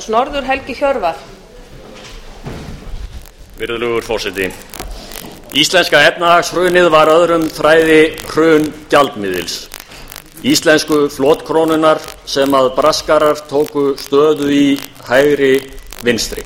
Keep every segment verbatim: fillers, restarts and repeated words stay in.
Norður Helgi Hjörvar. Virðulegur forseti. Íslenska efnahagshrunið var öðrum þræði hrun gjaldmiðils. Íslensku flotkrónunnar sem að braskarar tóku stöðu í hægri vinstri.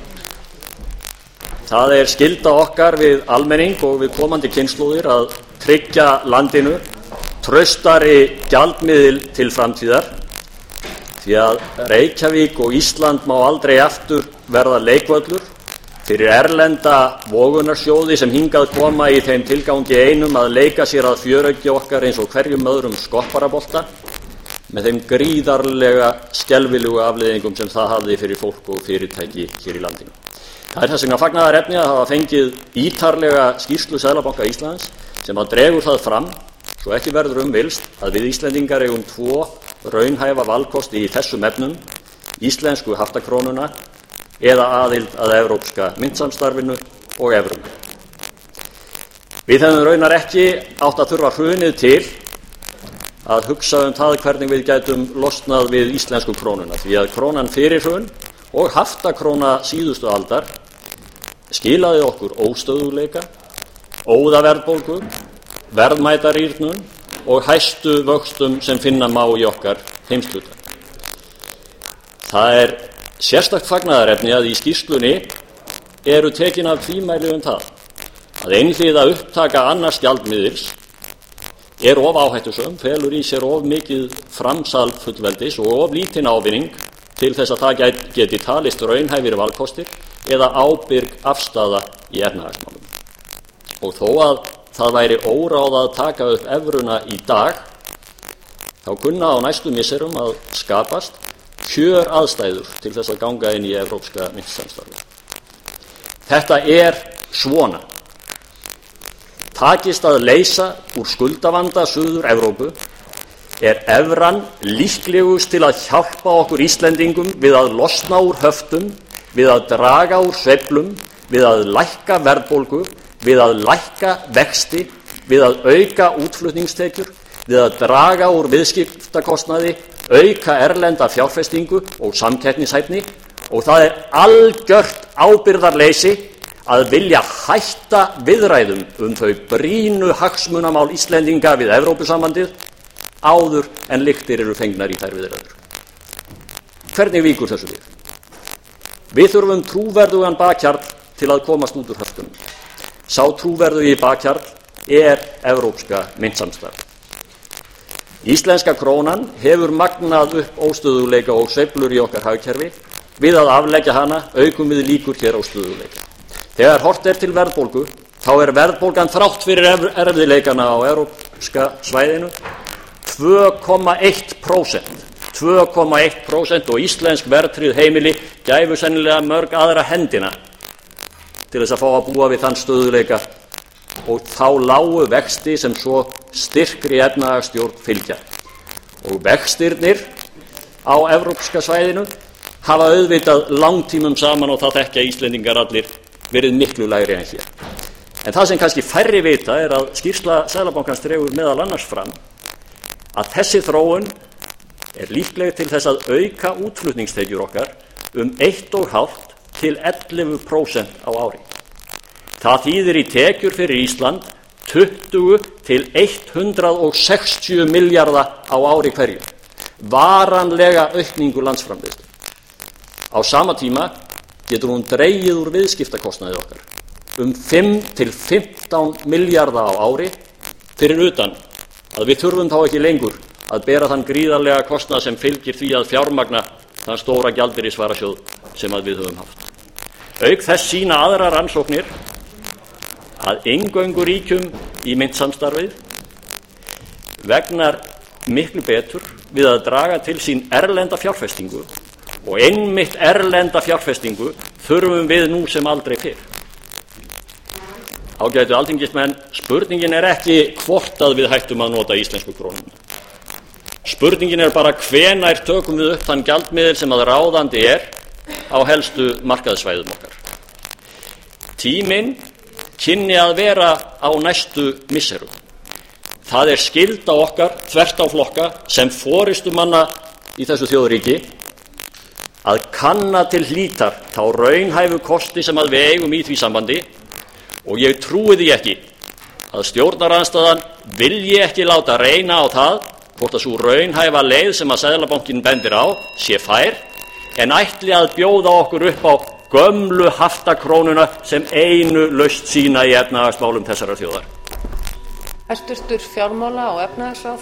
Það er skylda okkar við almenning og við komandi kynslóðir að tryggja landinu traustari gjaldmiðil til framtíðar, því að Reykjavík og Ísland má aldrei aftur verða leikvöllur fyrir erlenda vogunarsjóði sem hingað koma í þeim tilgangi einum að leika sér að fjörauki okkar eins og hverjum öðrum skopparabolta með þeim gríðarlega skelfilegu afleiðingum sem það hafði fyrir fólk og fyrirtæki hér í landinu. Það er þess vegna fagnaðarefni að hafa fengið ítarlega skýrslu Seðlabanka Íslands sem að dregur það fram, svo ekki verður um villst, að við Íslendingar eigum tvo raunhæfa valkosti í þessum efnum, íslensku haftakrónuna eða aðild að evrópska myntsamstarfinu og evrum. Við hefðum raunar ekki átt að þurfa hrunið til að hugsa um það hvernig við gætum losnað við íslensku krónuna, því að krónan fyrir hrun og haftakróna síðustu aldar skilaði okkur óstöðugleika, óðaverðbólgu, verðmætarýrnun og hæstu vöxtum sem finna má í okkar heimshluta. Það er sérstakt fagnaðarefni að í skýrslunni eru tekin af tvímæli um það að einhliða upptaka annars gjaldmiðils er of áhættusöm, felur í sér of mikið framsal fullveldis og of lítinn ávinning til þess að það geti talist raunhæfir valkostir eða ábyrg afstaða í efnahagsmálum. Og þó að það væri óráð að taka upp evruna í dag, þá kunna á næstu misserum að skapast kjör aðstæður til þess að ganga inn í evrópska myntsamstarfið. Þetta er svona. Takist að leysa úr skuldavanda Suður Evrópu, er evran líklegust til að hjálpa okkur Íslendingum við að losna úr höftum, við að draga úr sveiflum, við að lækka verðbólgu, við að lækka vexti, við að auka útflutningstekjur, við að draga úr viðskiptakostnaði, auka erlenda fjárfestingu og samkeppnishæfni, og það er algjört ábyrgðarleysi að vilja hætta viðræðum um þau brýnu hagsmunamál Íslendinga við Evrópusambandið áður en lyktir eru fengnar í þær viðræður. Hvernig víkur þessu við? Við þurfum trúverðugan bakhjarl til að komast út úr höftunum. Sá trúverðugi bakhjarl er evrópska myntsamstarf. Íslenska krónan hefur magnað upp óstöðugleika og sveiflur í okkar hagkerfi. Við að afleggja hana aukum við líkur hér á stöðugleika. Þegar horft er til verðbólgu, þá er verðbólgan þrátt fyrir erfiðleikana á evrópska svæðinu tvö komma eitt prósent. tvö komma eitt prósent og íslensk verðtryggð heimili gæfu sennilega mörg aðra hendina til þess að fá að búa við þann stöðugleika og þá lágu vexti sem svo styrkri efnahagsstjórn fylgja. Og vextirnir á evrópska svæðinu hafa auðvitað langtímum saman, og það þekkja Íslendingar allir, verið miklu lægri en hér. En það sem kannski færri vita er að skýrsla Seðlabankans dregur meðal annars fram að þessi þróun er líkleg til þess að auka útflutningstekjur okkar um eitt og hálft til ellefu prósent á ári. Það þýðir í tekjur fyrir Ísland tuttugu til hundrað sextíu milljarða á ári hverju. Varanlega aukningu landsframleiðslu. Á sama tíma getur hún dregið úr viðskiptakostnaði okkar um fimm til fimmtán milljarða á ári, fyrir utan að við þurfum þá ekki lengur að bera þann gríðarlega kostnað sem fylgir því að fjármagna þann stóra gjaldeyrisvarasjóð sem að við höfum haft. Auk þess sýna aðrar rannsóknir að eingöngu ríkjum í myntsamstarfið vegnar miklu betur við að draga til sín erlenda fjárfestingu, og einmitt erlenda fjárfestingu þurfum við nú sem aldrei fyrr. Ágætu alþingismenn, spurningin er ekki hvort að við hættum að nota íslensku krónuna. Spurningin er bara hvenær tökum við upp þann gjaldmiðil sem að ráðandi er á helstu markaðssvæðum okkar. Tíminn kynni að vera á næstu misserum. Það er skylda okkar þvert á flokka sem forystumanna í þessu þjóðríki að kanna til hlítar þá raunhæfu kosti sem að við eigum í því sambandi og ég trúi því ekki að stjórnarandstaðan vilji ekki láta reyna á það hvort að sú raunhæfa leið sem að Seðlabankinn bendir á sé fær en ætli að bjóða okkur upp á gömlu haftakrónuna sem einu lausn sína í efnahagsmálum þessarar þjóðar. Hæstvirtur fjármála- og efnahagsráðherra